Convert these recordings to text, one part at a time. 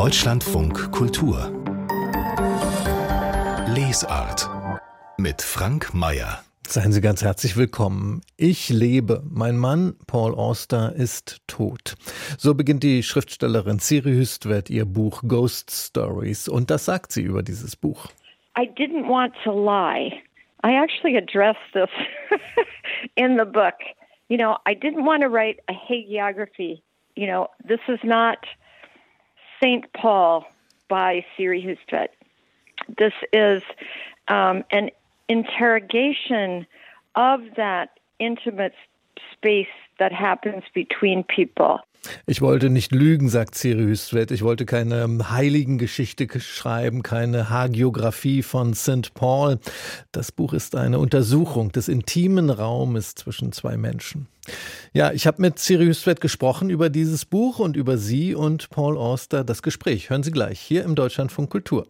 Deutschlandfunk Kultur Lesart mit Frank Mayer. Seien Sie ganz herzlich willkommen. Ich lebe. Mein Mann Paul Auster ist tot. So beginnt die Schriftstellerin Siri Hustvedt ihr Buch Ghost Stories. Und das sagt sie über dieses Buch. I didn't want to lie. I actually addressed this in the book. You know, I didn't want to write a hagiography. You know, this is not St. Paul by Siri Hustvedt. This is an interrogation of that intimate space that happens between people. Ich wollte nicht lügen, sagt Siri Hustvedt. Ich wollte keine Heiligengeschichte schreiben, keine Hagiografie von St. Paul. Das Buch ist eine Untersuchung des intimen Raumes zwischen zwei Menschen. Ja, ich habe mit Siri Hustvedt gesprochen über dieses Buch und über sie und Paul Auster. Das Gespräch hören Sie gleich hier im Deutschlandfunk Kultur.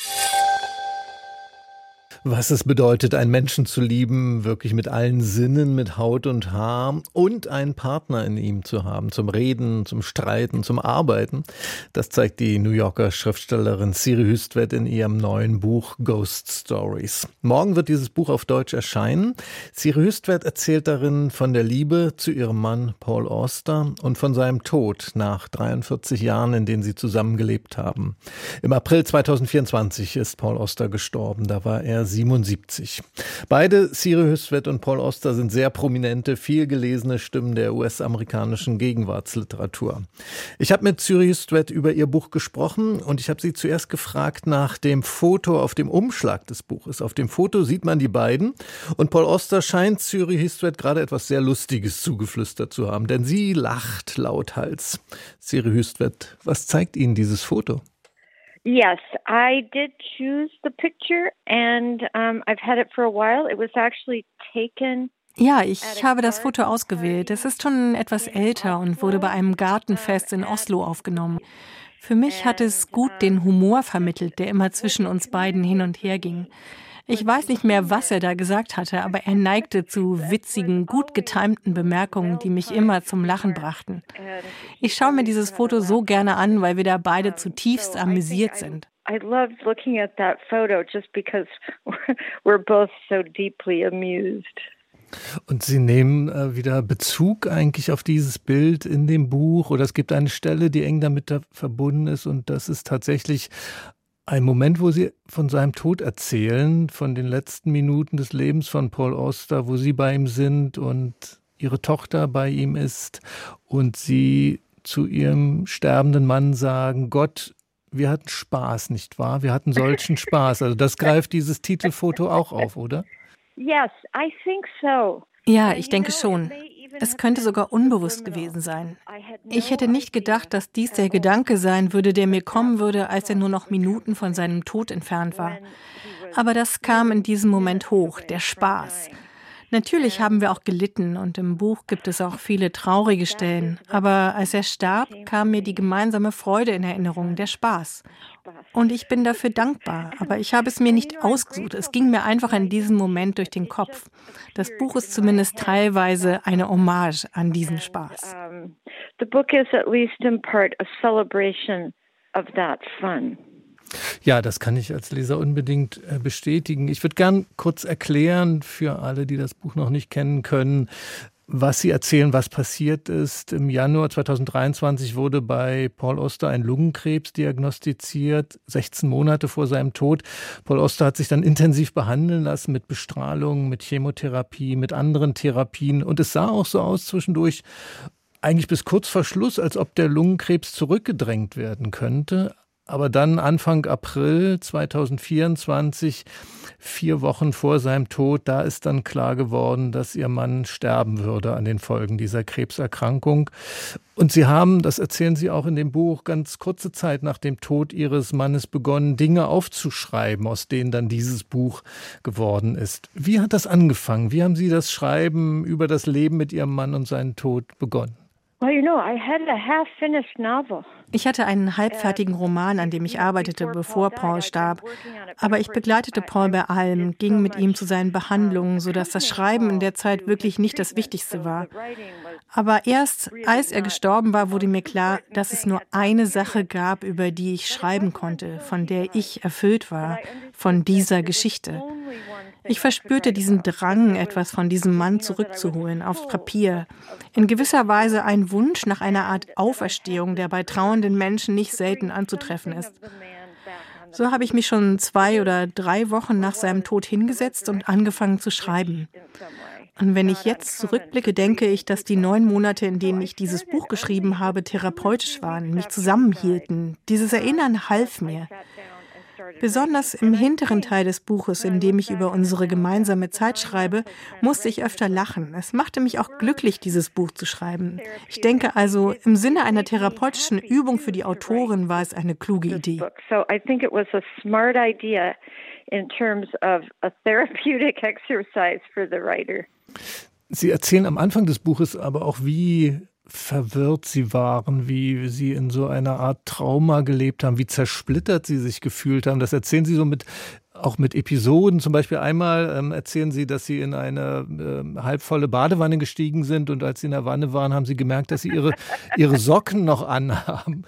Was es bedeutet, einen Menschen zu lieben, wirklich mit allen Sinnen, mit Haut und Haar und einen Partner in ihm zu haben, zum Reden, zum Streiten, zum Arbeiten. Das zeigt die New Yorker Schriftstellerin Siri Hustvedt in ihrem neuen Buch Ghost Stories. Morgen wird dieses Buch auf Deutsch erscheinen. Siri Hustvedt erzählt darin von der Liebe zu ihrem Mann Paul Auster und von seinem Tod nach 43 Jahren, in denen sie zusammengelebt haben. Im April 2024 ist Paul Auster gestorben. Da war er 77. Beide, Siri Hustvedt und Paul Auster, sind sehr prominente, viel gelesene Stimmen der US-amerikanischen Gegenwartsliteratur. Ich habe mit Siri Hustvedt über ihr Buch gesprochen und ich habe sie zuerst gefragt nach dem Foto auf dem Umschlag des Buches. Auf dem Foto sieht man die beiden und Paul Auster scheint Siri Hustvedt gerade etwas sehr Lustiges zugeflüstert zu haben, denn sie lacht lauthals. Siri Hustvedt, was zeigt Ihnen dieses Foto? Yes, I did choose the picture and I've had it for a while. It was actually taken. Ja, ich habe das Foto ausgewählt. Es ist schon etwas älter und wurde bei einem Gartenfest in Oslo aufgenommen. Für mich hat es gut den Humor vermittelt, der immer zwischen uns beiden hin und her ging. Ich weiß nicht mehr, was er da gesagt hatte, aber er neigte zu witzigen, gut getimten Bemerkungen, die mich immer zum Lachen brachten. Ich schaue mir dieses Foto so gerne an, weil wir da beide zutiefst amüsiert sind. I loved looking at that photo just because we're both so deeply amused. Und Sie nehmen wieder Bezug eigentlich auf dieses Bild in dem Buch, oder es gibt eine Stelle, die eng damit verbunden ist, und das ist tatsächlich ein Moment, wo Sie von seinem Tod erzählen, von den letzten Minuten des Lebens von Paul Auster, wo Sie bei ihm sind und Ihre Tochter bei ihm ist und Sie zu Ihrem sterbenden Mann sagen: Gott, wir hatten Spaß, nicht wahr? Wir hatten solchen Spaß. Also das greift dieses Titelfoto auch auf, oder? Yes, I think so. Ja, ich denke schon. Es könnte sogar unbewusst gewesen sein. Ich hätte nicht gedacht, dass dies der Gedanke sein würde, der mir kommen würde, als er nur noch Minuten von seinem Tod entfernt war. Aber das kam in diesem Moment hoch, der Spaß. Natürlich haben wir auch gelitten und im Buch gibt es auch viele traurige Stellen. Aber als er starb, kam mir die gemeinsame Freude in Erinnerung, der Spaß. Und ich bin dafür dankbar, aber ich habe es mir nicht ausgesucht. Es ging mir einfach in diesem Moment durch den Kopf. Das Buch ist zumindest teilweise eine Hommage an diesen Spaß. The book is at least in part a celebration of that fun. Ja, das kann ich als Leser unbedingt bestätigen. Ich würde gern kurz erklären für alle, die das Buch noch nicht kennen können, was Sie erzählen, was passiert ist. Im Januar 2023 wurde bei Paul Auster ein Lungenkrebs diagnostiziert, 16 Monate vor seinem Tod. Paul Auster hat sich dann intensiv behandeln lassen mit Bestrahlung, mit Chemotherapie, mit anderen Therapien. Und es sah auch so aus zwischendurch, eigentlich bis kurz vor Schluss, als ob der Lungenkrebs zurückgedrängt werden könnte. Aber dann Anfang April 2024, 4 Wochen vor seinem Tod, da ist dann klar geworden, dass ihr Mann sterben würde an den Folgen dieser Krebserkrankung. Und Sie haben, das erzählen Sie auch in dem Buch, ganz kurze Zeit nach dem Tod Ihres Mannes begonnen, Dinge aufzuschreiben, aus denen dann dieses Buch geworden ist. Wie hat das angefangen? Wie haben Sie das Schreiben über das Leben mit Ihrem Mann und seinen Tod begonnen? Ich hatte einen halbfertigen Roman, an dem ich arbeitete, bevor Paul starb. Aber ich begleitete Paul bei allem, ging mit ihm zu seinen Behandlungen, sodass das Schreiben in der Zeit wirklich nicht das Wichtigste war. Aber erst, als er gestorben war, wurde mir klar, dass es nur eine Sache gab, über die ich schreiben konnte, von der ich erfüllt war, von dieser Geschichte. Ich verspürte diesen Drang, etwas von diesem Mann zurückzuholen, aufs Papier. In gewisser Weise ein Wunsch nach einer Art Auferstehung, der bei trauernden Menschen nicht selten anzutreffen ist. So habe ich mich schon 2 oder 3 Wochen nach seinem Tod hingesetzt und angefangen zu schreiben. Und wenn ich jetzt zurückblicke, denke ich, dass die 9 Monate, in denen ich dieses Buch geschrieben habe, therapeutisch waren, mich zusammenhielten. Dieses Erinnern half mir. Besonders im hinteren Teil des Buches, in dem ich über unsere gemeinsame Zeit schreibe, musste ich öfter lachen. Es machte mich auch glücklich, dieses Buch zu schreiben. Ich denke also, im Sinne einer therapeutischen Übung für die Autorin war es eine kluge Idee. So I think it was a smart idea in terms of a therapeutic exercise for the writer. Sie erzählen am Anfang des Buches aber auch, wie verwirrt sie waren, wie sie in so einer Art Trauma gelebt haben, wie zersplittert sie sich gefühlt haben. Das erzählen sie so auch mit Episoden. Zum Beispiel einmal erzählen sie, dass sie in eine halbvolle Badewanne gestiegen sind und als sie in der Wanne waren, haben sie gemerkt, dass sie ihre Socken noch anhaben.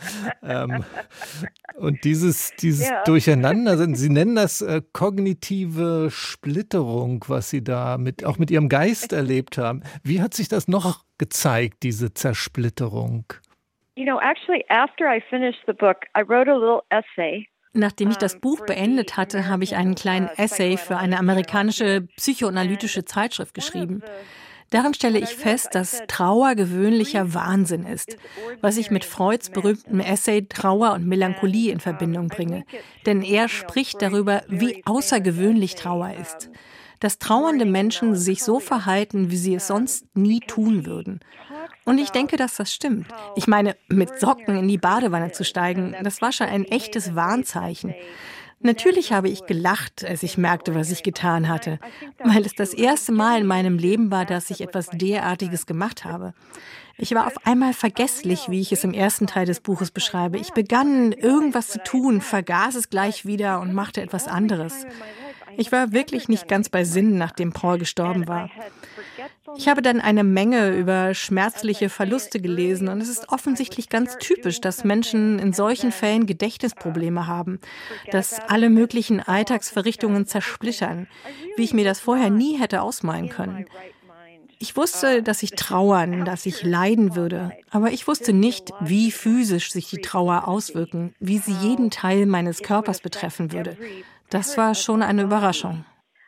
Und dieses Durcheinander, sie nennen das kognitive Splitterung, was sie da auch mit ihrem Geist erlebt haben. Wie hat sich das noch gezeigt, diese Zersplitterung? Actually, after I finished the book, I wrote a little essay. Nachdem ich das Buch beendet hatte, habe ich einen kleinen Essay für eine amerikanische psychoanalytische Zeitschrift geschrieben. Darin stelle ich fest, dass Trauer gewöhnlicher Wahnsinn ist, was ich mit Freuds berühmtem Essay Trauer und Melancholie in Verbindung bringe. Denn er spricht darüber, wie außergewöhnlich Trauer ist. Dass trauernde Menschen sich so verhalten, wie sie es sonst nie tun würden. Und ich denke, dass das stimmt. Ich meine, mit Socken in die Badewanne zu steigen, das war schon ein echtes Warnzeichen. Natürlich habe ich gelacht, als ich merkte, was ich getan hatte, weil es das erste Mal in meinem Leben war, dass ich etwas derartiges gemacht habe. Ich war auf einmal vergesslich, wie ich es im ersten Teil des Buches beschreibe. Ich begann, irgendwas zu tun, vergaß es gleich wieder und machte etwas anderes. Ich war wirklich nicht ganz bei Sinn, nachdem Paul gestorben war. Ich habe dann eine Menge über schmerzliche Verluste gelesen und es ist offensichtlich ganz typisch, dass Menschen in solchen Fällen Gedächtnisprobleme haben, dass alle möglichen Alltagsverrichtungen zersplittern, wie ich mir das vorher nie hätte ausmalen können. Ich wusste, dass ich trauern, dass ich leiden würde, aber ich wusste nicht, wie physisch sich die Trauer auswirken, wie sie jeden Teil meines Körpers betreffen würde. Das war schon eine Überraschung.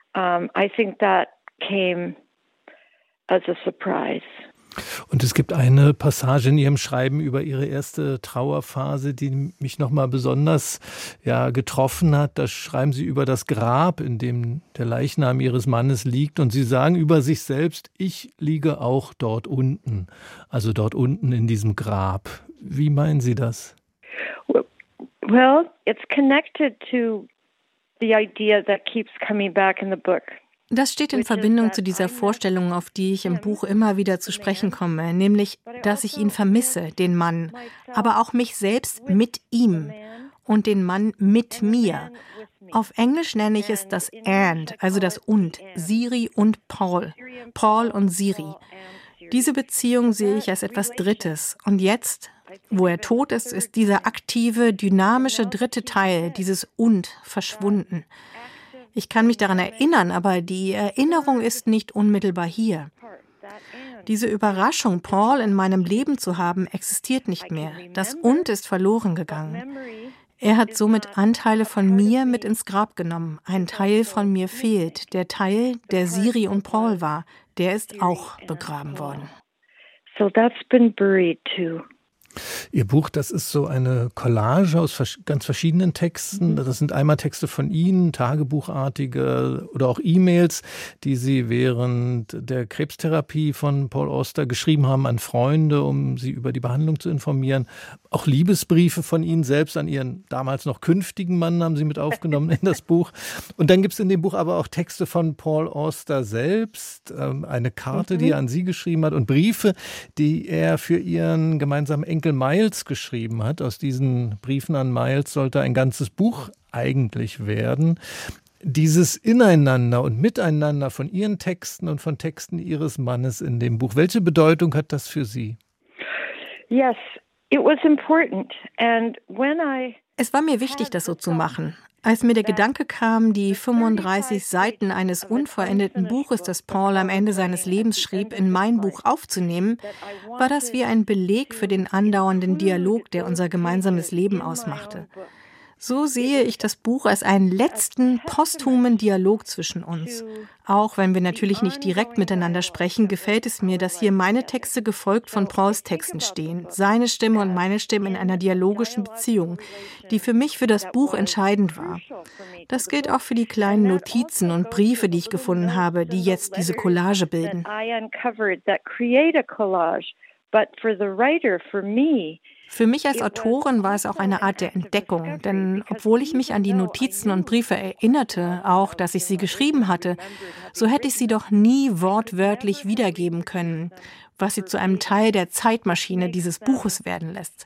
I think that came as a surprise. Und es gibt eine Passage in Ihrem Schreiben über Ihre erste Trauerphase, die mich nochmal besonders getroffen hat. Da schreiben Sie über das Grab, in dem der Leichnam Ihres Mannes liegt. Und Sie sagen über sich selbst, ich liege auch dort unten. Also dort unten in diesem Grab. Wie meinen Sie das? Well, it's connected to the idea that keeps coming back in the book. Das steht in Verbindung zu dieser Vorstellung, auf die ich im Buch immer wieder zu sprechen komme, nämlich, dass ich ihn vermisse, den Mann, aber auch mich selbst mit ihm und den Mann mit mir. Auf Englisch nenne ich es das And, also das Und, Siri und Paul, Paul und Siri. Diese Beziehung sehe ich als etwas Drittes. Und jetzt, wo er tot ist, ist dieser aktive, dynamische dritte Teil, dieses Und, verschwunden. Ich kann mich daran erinnern, aber die Erinnerung ist nicht unmittelbar hier. Diese Überraschung, Paul in meinem Leben zu haben, existiert nicht mehr. Das Und ist verloren gegangen. Er hat somit Anteile von mir mit ins Grab genommen. Ein Teil von mir fehlt. Der Teil, der Siri und Paul war, der ist auch begraben worden. So that's been buried too. Ihr Buch, das ist so eine Collage aus ganz verschiedenen Texten. Das sind einmal Texte von Ihnen, tagebuchartige oder auch E-Mails, die Sie während der Krebstherapie von Paul Auster geschrieben haben an Freunde, um sie über die Behandlung zu informieren. Auch Liebesbriefe von Ihnen selbst an Ihren damals noch künftigen Mann haben Sie mit aufgenommen in das Buch. Und dann gibt es in dem Buch aber auch Texte von Paul Auster selbst, eine Karte, die er an Sie geschrieben hat und Briefe, die er für Ihren gemeinsamen Enkel Miles geschrieben hat. Aus diesen Briefen an Miles sollte ein ganzes Buch eigentlich werden. Dieses Ineinander und Miteinander von Ihren Texten und von Texten Ihres Mannes in dem Buch, welche Bedeutung hat das für Sie? Yes, it was important. And when Es war mir wichtig, das so zu machen. Als mir der Gedanke kam, die 35 Seiten eines unvollendeten Buches, das Paul am Ende seines Lebens schrieb, in mein Buch aufzunehmen, war das wie ein Beleg für den andauernden Dialog, der unser gemeinsames Leben ausmachte. So sehe ich das Buch als einen letzten, posthumen Dialog zwischen uns. Auch wenn wir natürlich nicht direkt miteinander sprechen, gefällt es mir, dass hier meine Texte gefolgt von Pauls Texten stehen, seine Stimme und meine Stimme in einer dialogischen Beziehung, die für mich für das Buch entscheidend war. Das gilt auch für die kleinen Notizen und Briefe, die ich gefunden habe, die jetzt diese Collage bilden. Für mich als Autorin war es auch eine Art der Entdeckung, denn obwohl ich mich an die Notizen und Briefe erinnerte, auch dass ich sie geschrieben hatte, so hätte ich sie doch nie wortwörtlich wiedergeben können, was sie zu einem Teil der Zeitmaschine dieses Buches werden lässt.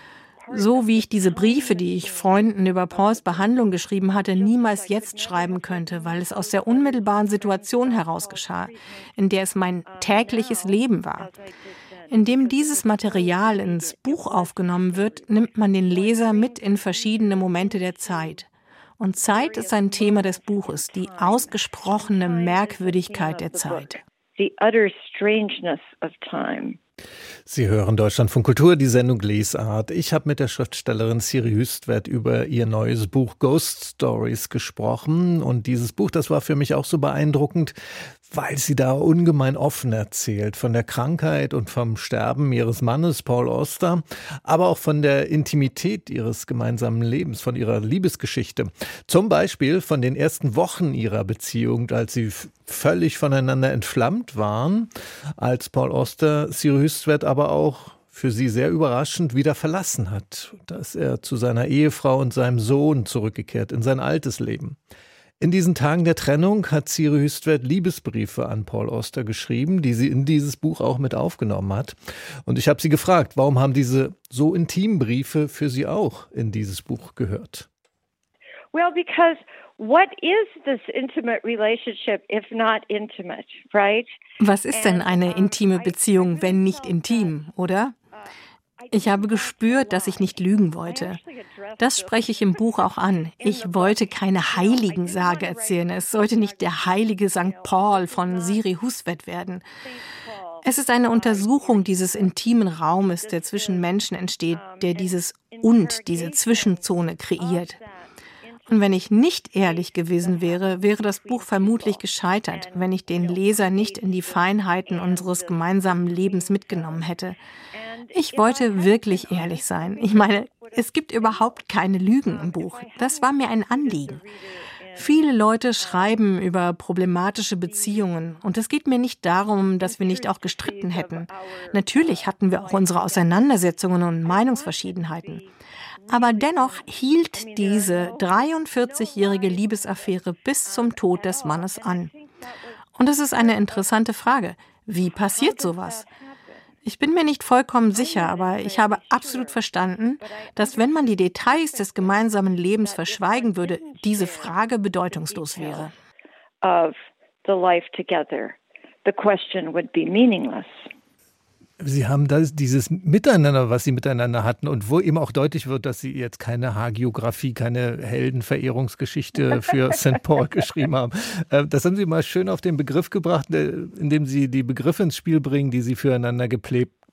So wie ich diese Briefe, die ich Freunden über Pauls Behandlung geschrieben hatte, niemals jetzt schreiben könnte, weil es aus der unmittelbaren Situation heraus geschah, in der es mein tägliches Leben war. Indem dieses Material ins Buch aufgenommen wird, nimmt man den Leser mit in verschiedene Momente der Zeit. Und Zeit ist ein Thema des Buches, die ausgesprochene Merkwürdigkeit der Zeit. The utter strangeness of time. Sie hören Deutschlandfunk Kultur, die Sendung Lesart. Ich habe mit der Schriftstellerin Siri Hüstvedt über ihr neues Buch Ghost Stories gesprochen. Und dieses Buch, das war für mich auch so beeindruckend, weil sie da ungemein offen erzählt von der Krankheit und vom Sterben ihres Mannes Paul Auster, aber auch von der Intimität ihres gemeinsamen Lebens, von ihrer Liebesgeschichte. Zum Beispiel von den ersten Wochen ihrer Beziehung, als sie völlig voneinander entflammt waren, als Paul Auster Siri Hüstvedt aber auch für sie sehr überraschend wieder verlassen hat. Da ist er zu seiner Ehefrau und seinem Sohn zurückgekehrt in sein altes Leben. In diesen Tagen der Trennung hat Siri Hüstvedt Liebesbriefe an Paul Auster geschrieben, die sie in dieses Buch auch mit aufgenommen hat. Und ich habe sie gefragt, warum haben diese so intimen Briefe für sie auch in dieses Buch gehört? Well, because what is this intimate relationship if not intimate, right? Was ist denn eine intime Beziehung, wenn nicht intim, oder? Ich habe gespürt, dass ich nicht lügen wollte. Das spreche ich im Buch auch an. Ich wollte keine Heiligensage erzählen. Es sollte nicht der heilige St. Paul von Siri Hüstvedt werden. Es ist eine Untersuchung dieses intimen Raumes, der zwischen Menschen entsteht, der dieses und, diese Zwischenzone kreiert. Und wenn ich nicht ehrlich gewesen wäre, wäre das Buch vermutlich gescheitert, wenn ich den Leser nicht in die Feinheiten unseres gemeinsamen Lebens mitgenommen hätte. Ich wollte wirklich ehrlich sein. Ich meine, es gibt überhaupt keine Lügen im Buch. Das war mir ein Anliegen. Viele Leute schreiben über problematische Beziehungen und es geht mir nicht darum, dass wir nicht auch gestritten hätten. Natürlich hatten wir auch unsere Auseinandersetzungen und Meinungsverschiedenheiten. Aber dennoch hielt diese 43-jährige Liebesaffäre bis zum Tod des Mannes an. Und es ist eine interessante Frage. Wie passiert sowas? Ich bin mir nicht vollkommen sicher, aber ich habe absolut verstanden, dass wenn man die Details des gemeinsamen Lebens verschweigen würde, diese Frage bedeutungslos wäre. Of the life together, the question would be meaningless. Sie haben dieses Miteinander, was Sie miteinander hatten und wo eben auch deutlich wird, dass Sie jetzt keine Hagiografie, keine Heldenverehrungsgeschichte für St. Paul geschrieben haben. Das haben Sie mal schön auf den Begriff gebracht, indem Sie die Begriffe ins Spiel bringen, die Sie füreinander geprägt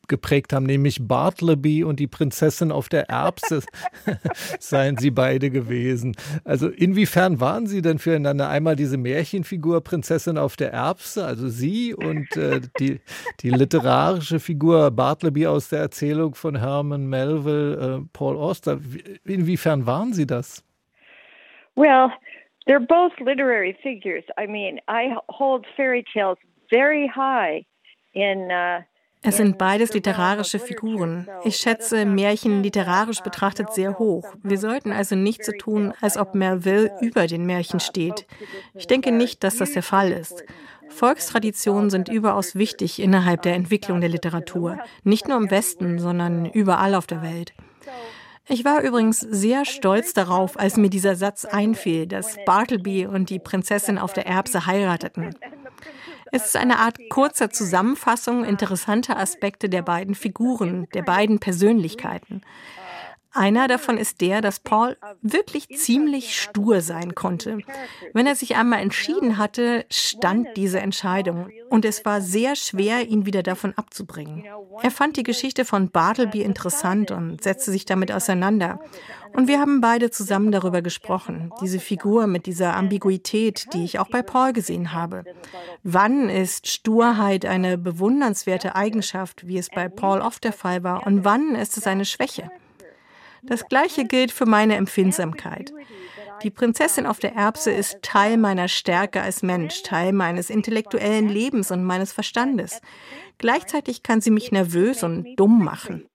geprägt haben, nämlich Bartleby und die Prinzessin auf der Erbse seien Sie beide gewesen. Also inwiefern waren Sie denn füreinander? Einmal diese Märchenfigur Prinzessin auf der Erbse, also Sie, und die literarische Figur Bartleby aus der Erzählung von Herman Melville, Paul Auster. Inwiefern waren Sie das? Well, they're both literary figures. I mean, I hold fairy tales very high in Es sind beides literarische Figuren. Ich schätze Märchen literarisch betrachtet sehr hoch. Wir sollten also nicht so tun, als ob Melville über den Märchen steht. Ich denke nicht, dass das der Fall ist. Volkstraditionen sind überaus wichtig innerhalb der Entwicklung der Literatur. Nicht nur im Westen, sondern überall auf der Welt. Ich war übrigens sehr stolz darauf, als mir dieser Satz einfiel, dass Bartleby und die Prinzessin auf der Erbse heirateten. Es ist eine Art kurzer Zusammenfassung interessanter Aspekte der beiden Figuren, der beiden Persönlichkeiten. Einer davon ist der, dass Paul wirklich ziemlich stur sein konnte. Wenn er sich einmal entschieden hatte, stand diese Entscheidung. Und es war sehr schwer, ihn wieder davon abzubringen. Er fand die Geschichte von Bartleby interessant und setzte sich damit auseinander. Und wir haben beide zusammen darüber gesprochen. Diese Figur mit dieser Ambiguität, die ich auch bei Paul gesehen habe. Wann ist Sturheit eine bewundernswerte Eigenschaft, wie es bei Paul oft der Fall war? Und wann ist es eine Schwäche? Das Gleiche gilt für meine Empfindsamkeit. Die Prinzessin auf der Erbse ist Teil meiner Stärke als Mensch, Teil meines intellektuellen Lebens und meines Verstandes. Gleichzeitig kann sie mich nervös und dumm machen.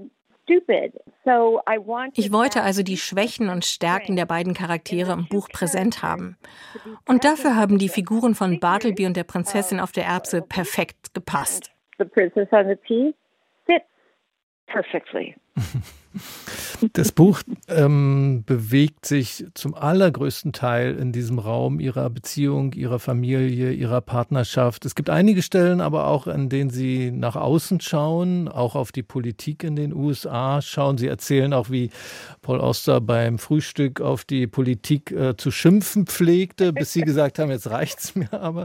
Ich wollte also die Schwächen und Stärken der beiden Charaktere im Buch präsent haben. Und dafür haben die Figuren von Bartleby und der Prinzessin auf der Erbse perfekt gepasst. The Princess on the Pea fits perfectly. Das Buch bewegt sich zum allergrößten Teil in diesem Raum Ihrer Beziehung, Ihrer Familie, Ihrer Partnerschaft. Es gibt einige Stellen aber auch, in denen Sie nach außen schauen, auch auf die Politik in den USA schauen. Sie erzählen auch, wie Paul Auster beim Frühstück auf die Politik zu schimpfen pflegte, bis Sie gesagt haben, jetzt reicht's mir aber.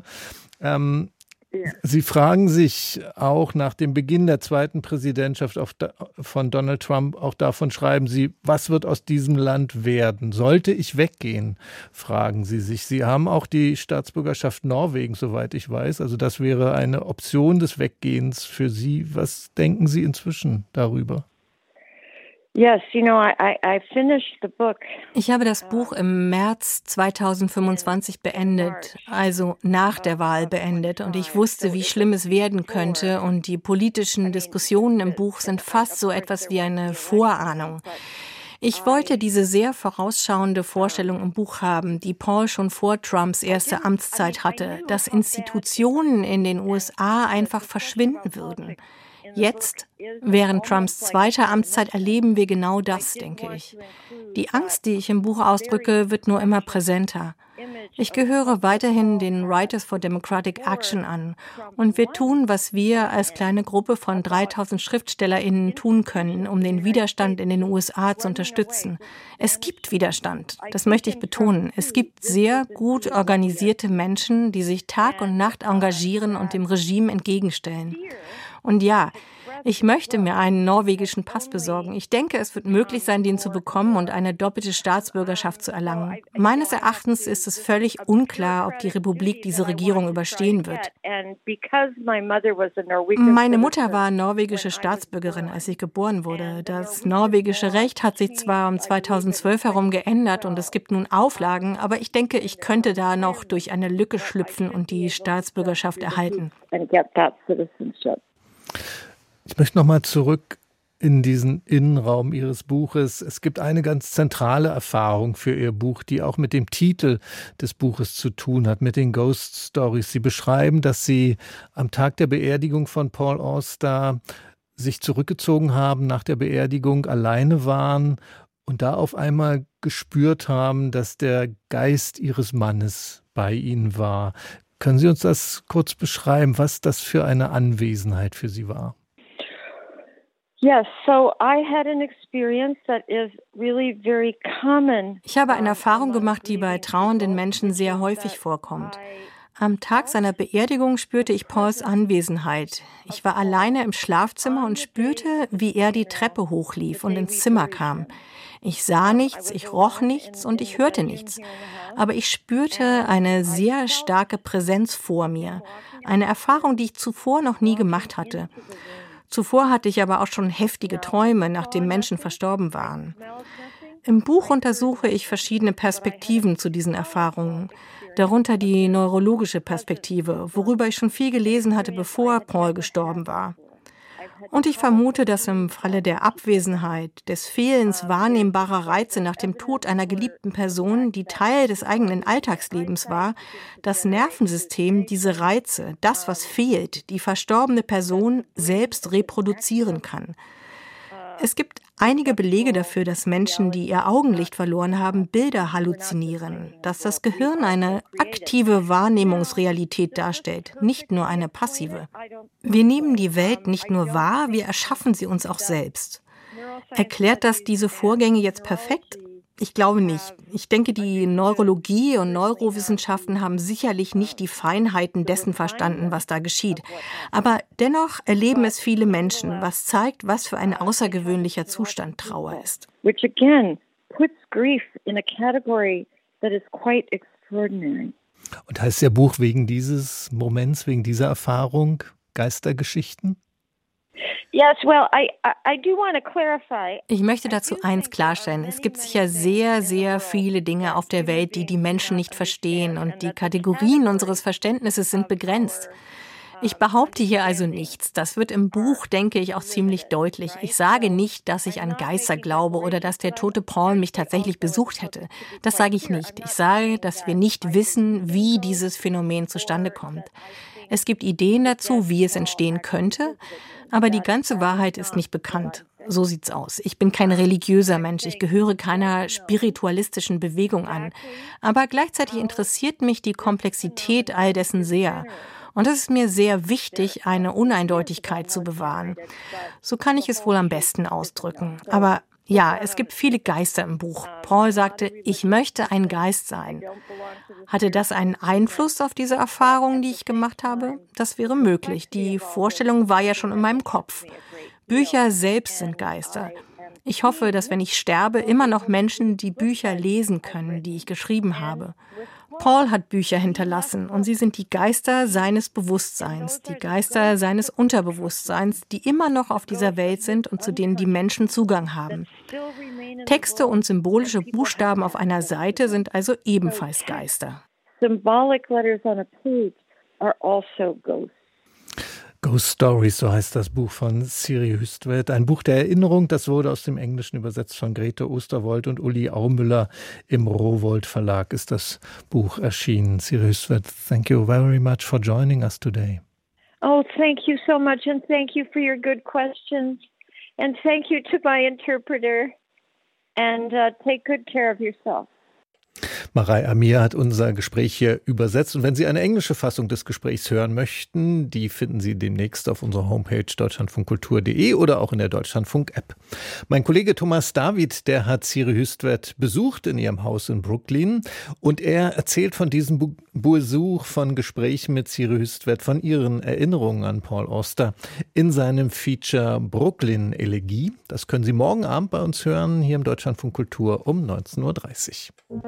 Sie fragen sich auch nach dem Beginn der zweiten Präsidentschaft von Donald Trump, auch davon schreiben Sie, was wird aus diesem Land werden? Sollte ich weggehen? Fragen Sie sich. Sie haben auch die Staatsbürgerschaft Norwegens, soweit ich weiß. Also das wäre eine Option des Weggehens für Sie. Was denken Sie inzwischen darüber? Yes, I finished the book. Ich habe das Buch im März 2025 beendet, also nach der Wahl beendet. Und ich wusste, wie schlimm es werden könnte. Und die politischen Diskussionen im Buch sind fast so etwas wie eine Vorahnung. Ich wollte diese sehr vorausschauende Vorstellung im Buch haben, die Paul schon vor Trumps erste Amtszeit hatte, dass Institutionen in den USA einfach verschwinden würden. Jetzt, während Trumps zweiter Amtszeit, erleben wir genau das, denke ich. Die Angst, die ich im Buch ausdrücke, wird nur immer präsenter. Ich gehöre weiterhin den Writers for Democratic Action an und wir tun, was wir als kleine Gruppe von 3000 SchriftstellerInnen tun können, um den Widerstand in den USA zu unterstützen. Es gibt Widerstand, das möchte ich betonen. Es gibt sehr gut organisierte Menschen, die sich Tag und Nacht engagieren und dem Regime entgegenstellen. Und ja, ich möchte mir einen norwegischen Pass besorgen. Ich denke, es wird möglich sein, den zu bekommen und eine doppelte Staatsbürgerschaft zu erlangen. Meines Erachtens ist es völlig unklar, ob die Republik diese Regierung überstehen wird. Meine Mutter war norwegische Staatsbürgerin, als ich geboren wurde. Das norwegische Recht hat sich zwar um 2012 herum geändert und es gibt nun Auflagen, aber ich denke, ich könnte da noch durch eine Lücke schlüpfen und die Staatsbürgerschaft erhalten. Ich möchte nochmal zurück in diesen Innenraum Ihres Buches. Es gibt eine ganz zentrale Erfahrung für Ihr Buch, die auch mit dem Titel des Buches zu tun hat, mit den Ghost Stories. Sie beschreiben, dass Sie am Tag der Beerdigung von Paul Auster sich zurückgezogen haben, nach der Beerdigung alleine waren und da auf einmal gespürt haben, dass der Geist Ihres Mannes bei Ihnen war. Können Sie uns das kurz beschreiben, was das für eine Anwesenheit für Sie war? Yes, so I had an experience that is really very common. Ich habe eine Erfahrung gemacht, die bei trauernden Menschen sehr häufig vorkommt. Am Tag seiner Beerdigung spürte ich Pauls Anwesenheit. Ich war alleine im Schlafzimmer und spürte, wie er die Treppe hochlief und ins Zimmer kam. Ich sah nichts, ich roch nichts und ich hörte nichts. Aber ich spürte eine sehr starke Präsenz vor mir. Eine Erfahrung, die ich zuvor noch nie gemacht hatte. Zuvor hatte ich aber auch schon heftige Träume, nachdem Menschen verstorben waren. Im Buch untersuche ich verschiedene Perspektiven zu diesen Erfahrungen. Darunter die neurologische Perspektive, worüber ich schon viel gelesen hatte, bevor Paul gestorben war. Und ich vermute, dass im Falle der Abwesenheit, des Fehlens wahrnehmbarer Reize nach dem Tod einer geliebten Person, die Teil des eigenen Alltagslebens war, das Nervensystem diese Reize, das, was fehlt, die verstorbene Person selbst reproduzieren kann. Es gibt einige Belege dafür, dass Menschen, die ihr Augenlicht verloren haben, Bilder halluzinieren, dass das Gehirn eine aktive Wahrnehmungsrealität darstellt, nicht nur eine passive. Wir nehmen die Welt nicht nur wahr, wir erschaffen sie uns auch selbst. Erklärt das diese Vorgänge jetzt perfekt? Ich glaube nicht. Ich denke, die Neurologie und Neurowissenschaften haben sicherlich nicht die Feinheiten dessen verstanden, was da geschieht. Aber dennoch erleben es viele Menschen, was zeigt, was für ein außergewöhnlicher Zustand Trauer ist. Which again puts grief in a category that is quite extraordinary. Und heißt Ihr Buch wegen dieses Moments, wegen dieser Erfahrung Geistergeschichten? Ich möchte dazu eins klarstellen. Es gibt sicher sehr, sehr viele Dinge auf der Welt, die die Menschen nicht verstehen. Und die Kategorien unseres Verständnisses sind begrenzt. Ich behaupte hier also nichts. Das wird im Buch, denke ich, auch ziemlich deutlich. Ich sage nicht, dass ich an Geister glaube oder dass der tote Paul mich tatsächlich besucht hätte. Das sage ich nicht. Ich sage, dass wir nicht wissen, wie dieses Phänomen zustande kommt. Es gibt Ideen dazu, wie es entstehen könnte, aber die ganze Wahrheit ist nicht bekannt. So sieht's aus. Ich bin kein religiöser Mensch, ich gehöre keiner spiritualistischen Bewegung an. Aber gleichzeitig interessiert mich die Komplexität all dessen sehr. Und es ist mir sehr wichtig, eine Uneindeutigkeit zu bewahren. So kann ich es wohl am besten ausdrücken. Aber ja, es gibt viele Geister im Buch. Paul sagte, ich möchte ein Geist sein. Hatte das einen Einfluss auf diese Erfahrungen, die ich gemacht habe? Das wäre möglich. Die Vorstellung war ja schon in meinem Kopf. Bücher selbst sind Geister. Ich hoffe, dass wenn ich sterbe, immer noch Menschen die Bücher lesen können, die ich geschrieben habe. Paul hat Bücher hinterlassen und sie sind die Geister seines Bewusstseins, die Geister seines Unterbewusstseins, die immer noch auf dieser Welt sind und zu denen die Menschen Zugang haben. Texte und symbolische Buchstaben auf einer Seite sind also ebenfalls Geister. Symbolic letters on a page are also ghosts. Ghost Stories, so heißt das Buch von Siri Hüstvedt. Ein Buch der Erinnerung, das wurde aus dem Englischen übersetzt von Grete Osterwold und Uli Aumüller. Im Rowohlt Verlag ist das Buch erschienen. Siri Hüstvedt, thank you very much for joining us today. Oh, thank you so much, and thank you for your good questions. And thank you to my interpreter. And take good care of yourself. Marei Amir hat unser Gespräch hier übersetzt. Und wenn Sie eine englische Fassung des Gesprächs hören möchten, die finden Sie demnächst auf unserer Homepage deutschlandfunkkultur.de oder auch in der Deutschlandfunk-App. Mein Kollege Thomas David, der hat Siri Hüstvedt besucht in ihrem Haus in Brooklyn. Und er erzählt von diesem Besuch, von Gesprächen mit Siri Hüstvedt, von ihren Erinnerungen an Paul Auster in seinem Feature Brooklyn-Elegie. Das können Sie morgen Abend bei uns hören, hier im Deutschlandfunk Kultur um 19.30 Uhr.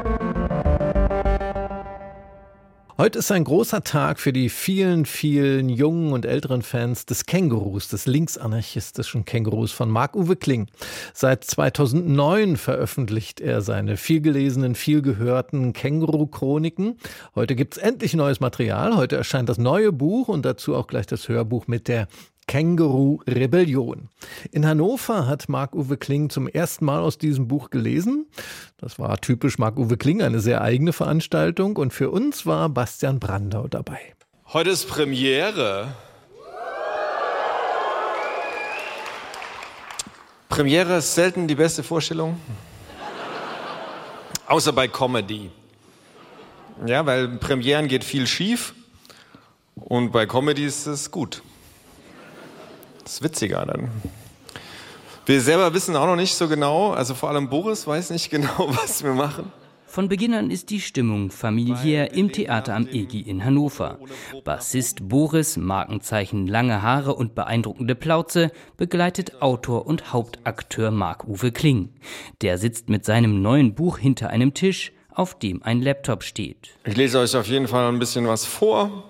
Heute ist ein großer Tag für die vielen, vielen jungen und älteren Fans des Kängurus, des linksanarchistischen Kängurus von Marc-Uwe Kling. Seit 2009 veröffentlicht er seine vielgelesenen, vielgehörten Känguru-Chroniken. Heute gibt's endlich neues Material. Heute erscheint das neue Buch und dazu auch gleich das Hörbuch mit der Känguru-Rebellion. In Hannover hat Marc-Uwe Kling zum ersten Mal aus diesem Buch gelesen. Das war typisch Marc-Uwe Kling, eine sehr eigene Veranstaltung. Und für uns war Bastian Brandau dabei. Heute ist Premiere. Premiere ist selten die beste Vorstellung. Außer bei Comedy. Ja, weil Premieren geht viel schief. Und bei Comedy ist es gut. Das ist witziger dann. Wir selber wissen auch noch nicht so genau, also vor allem Boris weiß nicht genau, was wir machen. Von Beginn an ist die Stimmung familiär im Theater am EGI in Hannover. Bassist Boris, Markenzeichen lange Haare und beeindruckende Plauze, begleitet Autor und Hauptakteur Marc-Uwe Kling. Der sitzt mit seinem neuen Buch hinter einem Tisch, auf dem ein Laptop steht. Ich lese euch auf jeden Fall ein bisschen was vor.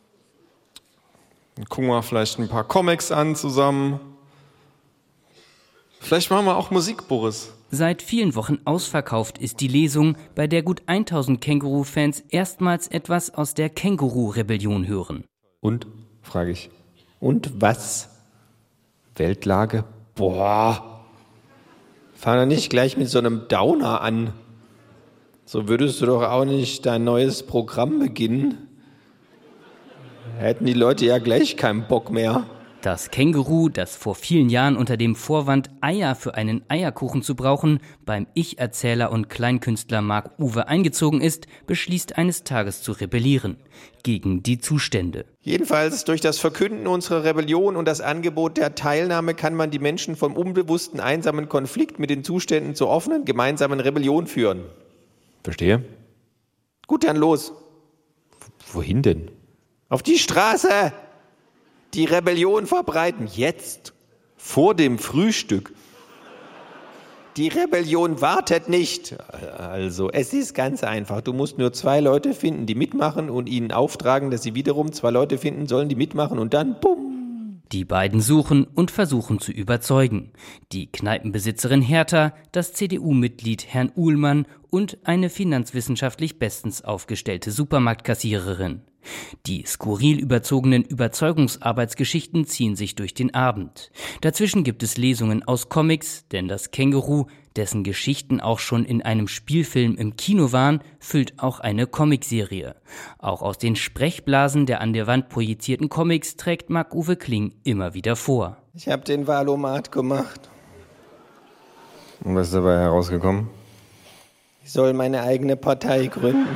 Dann gucken wir vielleicht ein paar Comics an zusammen. Vielleicht machen wir auch Musik, Boris. Seit vielen Wochen ausverkauft ist die Lesung, bei der gut 1000 Känguru-Fans erstmals etwas aus der Känguru-Rebellion hören. Und? Frage ich. Und was? Weltlage? Boah. Fang doch nicht gleich mit so einem Downer an. So würdest du doch auch nicht dein neues Programm beginnen. Hätten die Leute ja gleich keinen Bock mehr. Das Känguru, das vor vielen Jahren unter dem Vorwand, Eier für einen Eierkuchen zu brauchen, beim Ich-Erzähler und Kleinkünstler Marc-Uwe eingezogen ist, beschließt eines Tages zu rebellieren. Gegen die Zustände. Jedenfalls durch das Verkünden unserer Rebellion und das Angebot der Teilnahme kann man die Menschen vom unbewussten, einsamen Konflikt mit den Zuständen zur offenen, gemeinsamen Rebellion führen. Verstehe. Gut, dann los. Wohin denn? Auf die Straße! Die Rebellion verbreiten. Jetzt. Vor dem Frühstück. Die Rebellion wartet nicht. Also, es ist ganz einfach. Du musst nur 2 Leute finden, die mitmachen und ihnen auftragen, dass sie wiederum 2 Leute finden sollen, die mitmachen und dann bumm. Die beiden suchen und versuchen zu überzeugen. Die Kneipenbesitzerin Hertha, das CDU-Mitglied Herrn Uhlmann und eine finanzwissenschaftlich bestens aufgestellte Supermarktkassiererin. Die skurril überzogenen Überzeugungsarbeitsgeschichten ziehen sich durch den Abend. Dazwischen gibt es Lesungen aus Comics, denn das Känguru, dessen Geschichten auch schon in einem Spielfilm im Kino waren, füllt auch eine Comicserie. Auch aus den Sprechblasen der an der Wand projizierten Comics trägt Marc-Uwe Kling immer wieder vor. Ich habe den Wahlomat gemacht. Und was ist dabei herausgekommen? Ich soll meine eigene Partei gründen.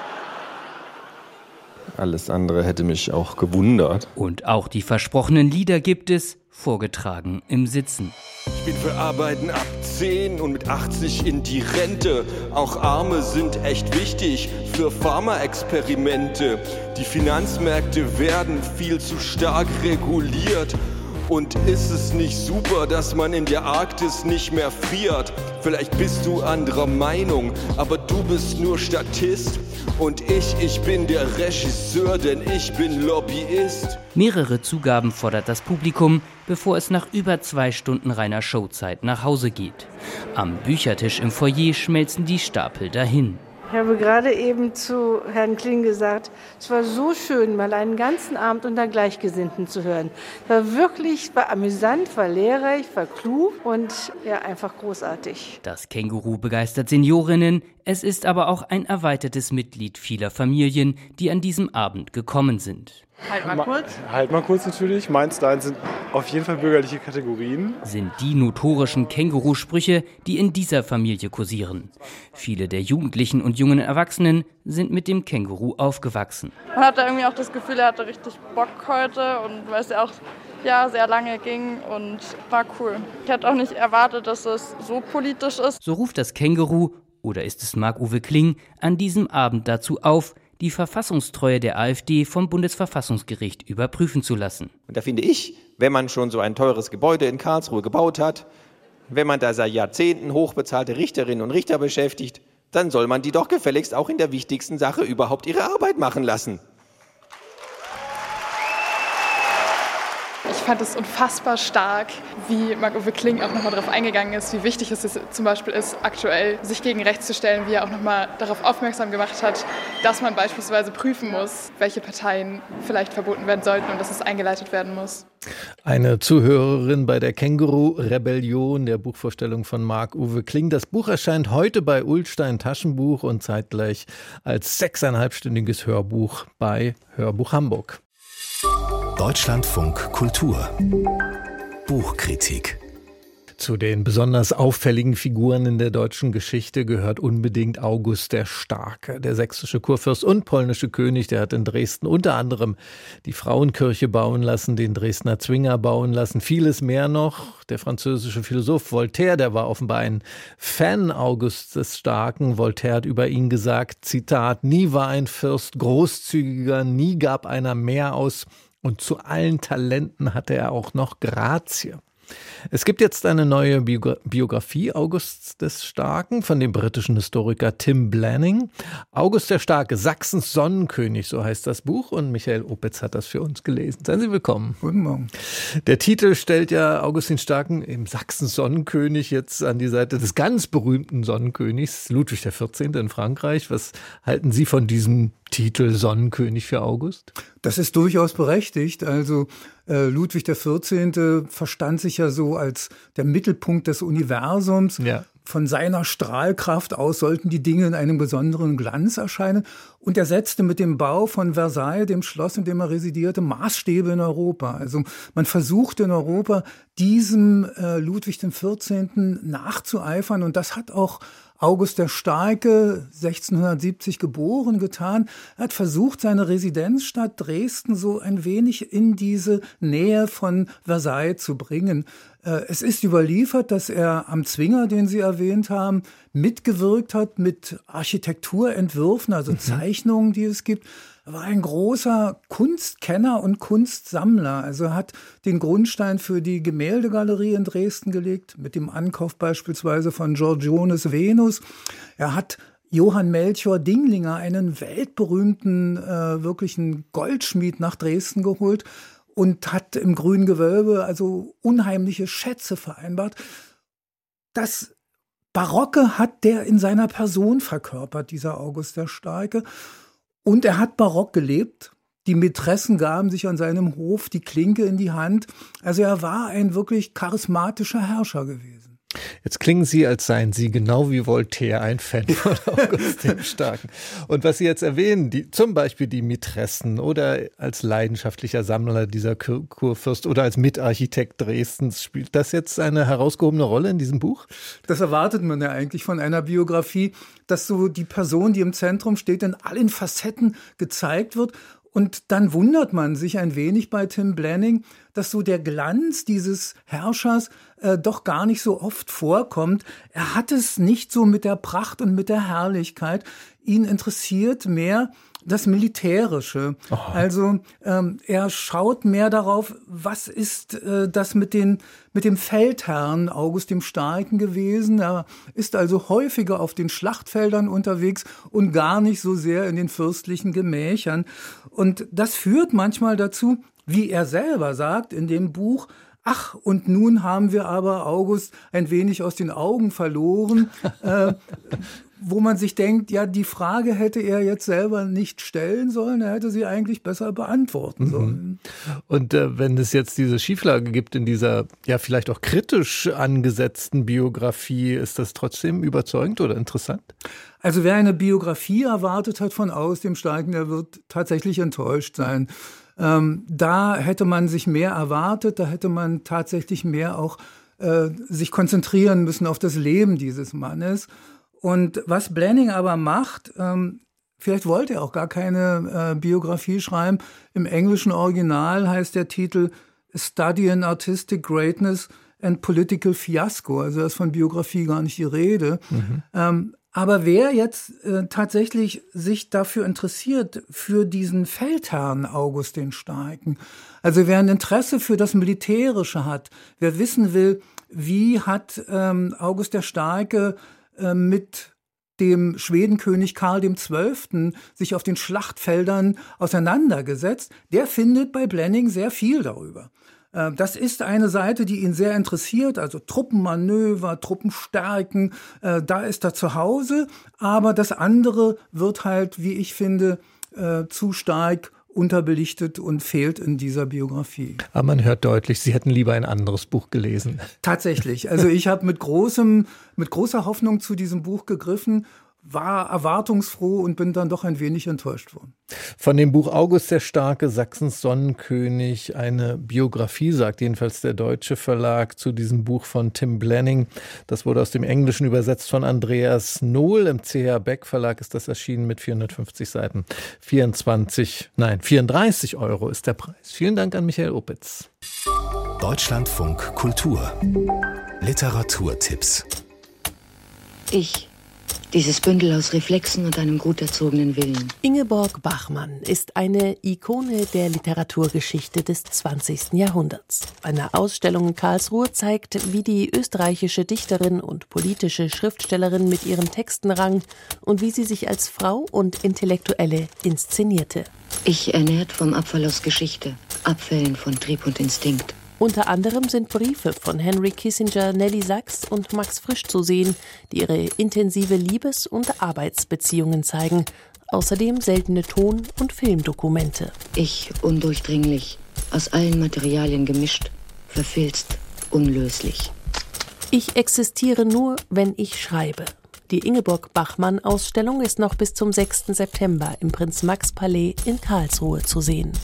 Alles andere hätte mich auch gewundert. Und auch die versprochenen Lieder gibt es, vorgetragen im Sitzen. Ich bin für Arbeiten ab 10 und mit 80 in die Rente. Auch Arme sind echt wichtig für Pharmaexperimente. Die Finanzmärkte werden viel zu stark reguliert. Und ist es nicht super, dass man in der Arktis nicht mehr friert? Vielleicht bist du anderer Meinung, aber du bist nur Statist. Und ich bin der Regisseur, denn ich bin Lobbyist. Mehrere Zugaben fordert das Publikum, bevor es nach über 2 Stunden reiner Showzeit nach Hause geht. Am Büchertisch im Foyer schmelzen die Stapel dahin. Ich habe gerade eben zu Herrn Kling gesagt, es war so schön, mal einen ganzen Abend unter Gleichgesinnten zu hören. War amüsant, war lehrreich, war klug und ja, einfach großartig. Das Känguru begeistert Seniorinnen, es ist aber auch ein erweitertes Mitglied vieler Familien, die an diesem Abend gekommen sind. Halt mal kurz natürlich. Meins, deins sind auf jeden Fall bürgerliche Kategorien. Sind die notorischen Känguru-Sprüche, die in dieser Familie kursieren. Viele der Jugendlichen und jungen Erwachsenen sind mit dem Känguru aufgewachsen. Man hatte irgendwie auch das Gefühl, er hatte richtig Bock heute und weil es ja auch sehr lange ging und war cool. Ich hätte auch nicht erwartet, dass es so politisch ist. So ruft das Känguru, oder ist es Marc-Uwe Kling, an diesem Abend dazu auf, die Verfassungstreue der AfD vom Bundesverfassungsgericht überprüfen zu lassen. Und da finde ich, wenn man schon so ein teures Gebäude in Karlsruhe gebaut hat, wenn man da seit Jahrzehnten hochbezahlte Richterinnen und Richter beschäftigt, dann soll man die doch gefälligst auch in der wichtigsten Sache überhaupt ihre Arbeit machen lassen. Ich fand es unfassbar stark, wie Marc-Uwe Kling auch nochmal darauf eingegangen ist, wie wichtig es zum Beispiel ist, aktuell sich gegen rechts zu stellen, wie er auch nochmal darauf aufmerksam gemacht hat, dass man beispielsweise prüfen muss, welche Parteien vielleicht verboten werden sollten und dass es eingeleitet werden muss. Eine Zuhörerin bei der Känguru-Rebellion, der Buchvorstellung von Marc-Uwe Kling. Das Buch erscheint heute bei Ullstein Taschenbuch und zeitgleich als 6,5-stündiges Hörbuch bei Hörbuch Hamburg. Deutschlandfunk Kultur Buchkritik Zu den besonders auffälligen Figuren in der deutschen Geschichte gehört unbedingt August der Starke, der sächsische Kurfürst und polnische König. Der hat in Dresden unter anderem die Frauenkirche bauen lassen, den Dresdner Zwinger bauen lassen, vieles mehr noch. Der französische Philosoph Voltaire, der war offenbar ein Fan August des Starken. Voltaire hat über ihn gesagt, Zitat, nie war ein Fürst großzügiger, nie gab einer mehr aus und zu allen Talenten hatte er auch noch Grazie. Es gibt jetzt eine neue Biografie Augusts des Starken von dem britischen Historiker Tim Blanning. August der Starke, Sachsens Sonnenkönig, so heißt das Buch. Und Michael Opitz hat das für uns gelesen. Seien Sie willkommen. Guten Morgen. Der Titel stellt ja August den Starken im Sachsens Sonnenkönig jetzt an die Seite des ganz berühmten Sonnenkönigs Ludwig XIV. In Frankreich. Was halten Sie von diesem Titel Sonnenkönig für August? Das ist durchaus berechtigt. Also Ludwig XIV. Verstand sich ja so als der Mittelpunkt des Universums. Ja. Von seiner Strahlkraft aus sollten die Dinge in einem besonderen Glanz erscheinen. Und er setzte mit dem Bau von Versailles, dem Schloss, in dem er residierte, Maßstäbe in Europa. Also man versuchte in Europa, diesem Ludwig XIV. Nachzueifern. Und das hat auch August der Starke, 1670 geboren, getan. Er hat versucht, seine Residenzstadt Dresden so ein wenig in diese Nähe von Versailles zu bringen. Es ist überliefert, dass er am Zwinger, den Sie erwähnt haben, mitgewirkt hat mit Architekturentwürfen, also Zeichnungen, die es gibt. Er war ein großer Kunstkenner und Kunstsammler. Also er hat den Grundstein für die Gemäldegalerie in Dresden gelegt, mit dem Ankauf beispielsweise von Giorgiones Venus. Er hat Johann Melchior Dinglinger, einen weltberühmten, wirklichen Goldschmied, nach Dresden geholt und hat im Grünen Gewölbe also unheimliche Schätze vereinbart. Das Barocke hat der in seiner Person verkörpert, dieser August der Starke. Und er hat barock gelebt. Die Mätressen gaben sich an seinem Hof die Klinke in die Hand. Also er war ein wirklich charismatischer Herrscher gewesen. Jetzt klingen Sie, als seien Sie genau wie Voltaire ein Fan von August dem Starken. Und was Sie jetzt erwähnen, zum Beispiel die Mätressen oder als leidenschaftlicher Sammler dieser Kurfürst oder als Mitarchitekt Dresdens, spielt das jetzt eine herausgehobene Rolle in diesem Buch? Das erwartet man ja eigentlich von einer Biografie, dass so die Person, die im Zentrum steht, in allen Facetten gezeigt wird. Und dann wundert man sich ein wenig bei Tim Blanning, dass so der Glanz dieses Herrschers doch gar nicht so oft vorkommt. Er hat es nicht so mit der Pracht und mit der Herrlichkeit. Ihn interessiert mehr das Militärische. Oh. Also er schaut mehr darauf, was ist das mit dem Feldherrn August dem Starken gewesen. Er ist also häufiger auf den Schlachtfeldern unterwegs und gar nicht so sehr in den fürstlichen Gemächern. Und das führt manchmal dazu, wie er selber sagt in dem Buch, ach, und nun haben wir aber August ein wenig aus den Augen verloren, wo man sich denkt, ja, die Frage hätte er jetzt selber nicht stellen sollen, er hätte sie eigentlich besser beantworten sollen. Und wenn es jetzt diese Schieflage gibt in dieser, ja, vielleicht auch kritisch angesetzten Biografie, ist das trotzdem überzeugend oder interessant? Also wer eine Biografie erwartet hat von August dem Starken, der wird tatsächlich enttäuscht sein. Da hätte man sich mehr erwartet, da hätte man tatsächlich mehr auch sich konzentrieren müssen auf das Leben dieses Mannes. Und was Blanning aber macht, vielleicht wollte er auch gar keine Biografie schreiben. Im englischen Original heißt der Titel A Study in Artistic Greatness and Political Fiasco. Also da ist von Biografie gar nicht die Rede. Aber wer jetzt tatsächlich sich dafür interessiert, für diesen Feldherrn August den Starken, also wer ein Interesse für das Militärische hat, wer wissen will, wie hat August der Starke mit dem Schwedenkönig Karl XII. Sich auf den Schlachtfeldern auseinandergesetzt, der findet bei Blanning sehr viel darüber. Das ist eine Seite, die ihn sehr interessiert, also Truppenmanöver, Truppenstärken, da ist er zu Hause, aber das andere wird halt, wie ich finde, zu stark unterbelichtet und fehlt in dieser Biografie. Aber man hört deutlich, Sie hätten lieber ein anderes Buch gelesen. Tatsächlich. Also ich habe mit großer Hoffnung zu diesem Buch gegriffen, war erwartungsfroh und bin dann doch ein wenig enttäuscht worden. Von dem Buch August der Starke, Sachsens Sonnenkönig, eine Biografie, sagt jedenfalls der deutsche Verlag zu diesem Buch von Tim Blanning. Das wurde aus dem Englischen übersetzt von Andreas Nohl. Im C.H. Beck Verlag ist das erschienen mit 450 Seiten. 34 € ist der Preis. Vielen Dank an Michael Opitz. Deutschlandfunk Kultur. Literaturtipps. Dieses Bündel aus Reflexen und einem gut erzogenen Willen. Ingeborg Bachmann ist eine Ikone der Literaturgeschichte des 20. Jahrhunderts. Eine Ausstellung in Karlsruhe zeigt, wie die österreichische Dichterin und politische Schriftstellerin mit ihren Texten rang und wie sie sich als Frau und Intellektuelle inszenierte. Ich ernährt vom Abfall aus Geschichte, Abfällen von Trieb und Instinkt. Unter anderem sind Briefe von Henry Kissinger, Nelly Sachs und Max Frisch zu sehen, die ihre intensive Liebes- und Arbeitsbeziehungen zeigen. Außerdem seltene Ton- und Filmdokumente. Ich undurchdringlich, aus allen Materialien gemischt, verfilzt, unlöslich. Ich existiere nur, wenn ich schreibe. Die Ingeborg-Bachmann-Ausstellung ist noch bis zum 6. September im Prinz-Max-Palais in Karlsruhe zu sehen.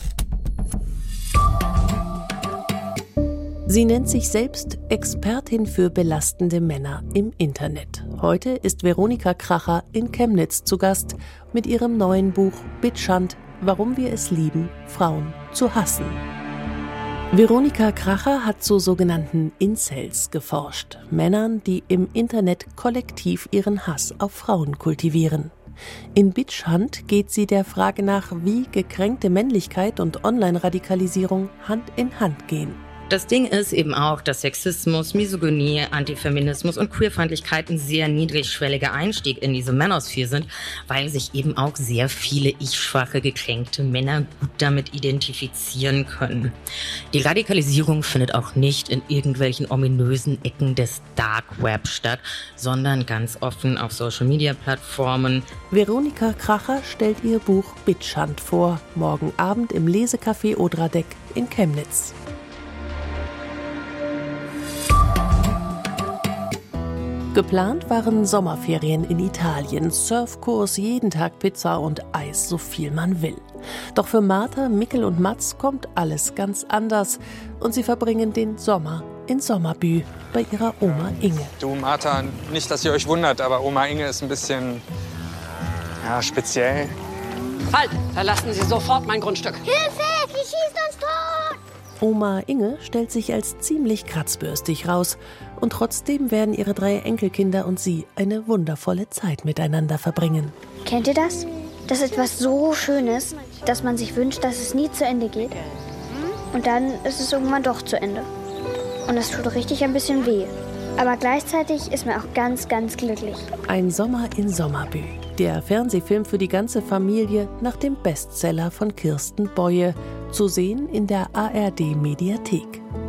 Sie nennt sich selbst Expertin für belastende Männer im Internet. Heute ist Veronika Kracher in Chemnitz zu Gast mit ihrem neuen Buch Bitschand, warum wir es lieben, Frauen zu hassen. Veronika Kracher hat zu sogenannten Incels geforscht, Männern, die im Internet kollektiv ihren Hass auf Frauen kultivieren. In Bitschand geht sie der Frage nach, wie gekränkte Männlichkeit und Online-Radikalisierung Hand in Hand gehen. Das Ding ist eben auch, dass Sexismus, Misogynie, Antifeminismus und Queerfeindlichkeit ein sehr niedrigschwelliger Einstieg in diese Manosphere sind, weil sich eben auch sehr viele ich-schwache, gekränkte Männer gut damit identifizieren können. Die Radikalisierung findet auch nicht in irgendwelchen ominösen Ecken des Dark Web statt, sondern ganz offen auf Social-Media-Plattformen. Veronika Kracher stellt ihr Buch Bitschand vor, morgen Abend im Lesecafé Odradek in Chemnitz. Geplant waren Sommerferien in Italien, Surfkurs, jeden Tag Pizza und Eis, so viel man will. Doch für Martha, Mikkel und Mats kommt alles ganz anders und sie verbringen den Sommer in Sommerbü bei ihrer Oma Inge. Du Martha, nicht, dass ihr euch wundert, aber Oma Inge ist ein bisschen, speziell. Halt! Verlassen Sie sofort mein Grundstück. Hilfe! Die schießt uns tot! Oma Inge stellt sich als ziemlich kratzbürstig raus und trotzdem werden ihre 3 Enkelkinder und sie eine wundervolle Zeit miteinander verbringen. Kennt ihr das? Das ist etwas so Schönes, dass man sich wünscht, dass es nie zu Ende geht. Und dann ist es irgendwann doch zu Ende. Und das tut richtig ein bisschen weh. Aber gleichzeitig ist man auch ganz, ganz glücklich. Ein Sommer in Sommerbü. Der Fernsehfilm für die ganze Familie nach dem Bestseller von Kirsten Boye. Zu sehen in der ARD-Mediathek.